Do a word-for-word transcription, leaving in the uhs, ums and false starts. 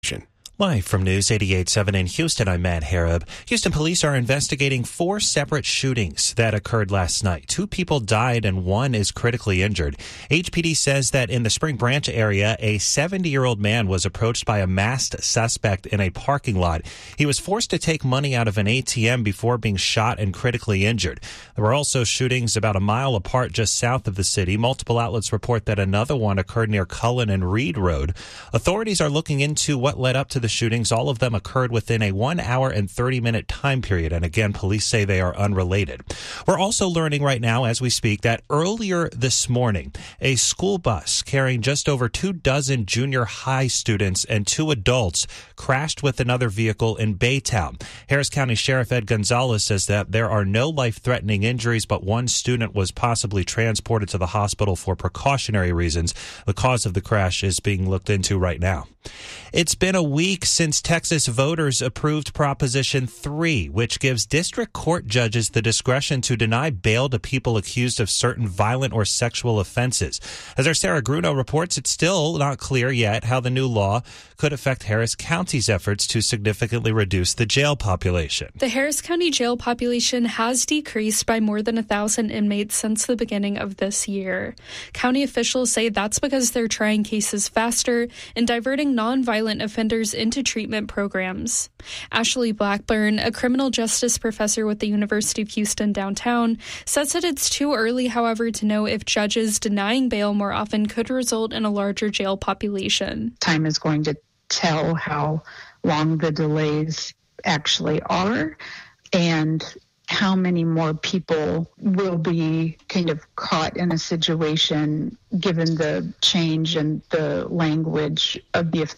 Live from News eighty-eight point seven in Houston, I'm Matt Harab. Houston police are investigating four separate shootings that occurred last night. Two people died and one is critically injured. H P D says that in the Spring Branch area, a seventy-year-old man was approached by a masked suspect in a parking lot. He was forced to take money out of an A T M before being shot and critically injured. There were also shootings about a mile apart just south of the city. Multiple outlets report that another one occurred near Cullen and Reed Road. Authorities are looking into what led up to the shootings. All of them occurred within a one hour and thirty minute time period. And again, police say they are unrelated. We're also learning right now as we speak that earlier this morning, a school bus carrying just over two dozen junior high students and two adults crashed with another vehicle in Baytown. Harris County Sheriff Ed Gonzalez says that there are no life-threatening injuries, but one student was possibly transported to the hospital for precautionary reasons. The cause of the crash is being looked into right now. It's been a week since Texas voters approved Proposition three, which gives district court judges the discretion to deny bail to people accused of certain violent or sexual offenses. As our Sarah Gruno reports, it's still not clear yet how the new law could affect Harris County's efforts to significantly reduce the jail population. The Harris County jail population has decreased by more than a thousand inmates since the beginning of this year. County officials say that's because they're trying cases faster and diverting nonviolent offenders into treatment programs. Ashley Blackburn, a criminal justice professor with the University of Houston downtown, says that it's too early, however, to know if judges denying bail more often could result in a larger jail population. Time is going to tell how long the delays actually are and how many more people will be kind of caught in a situation given the change in the language of the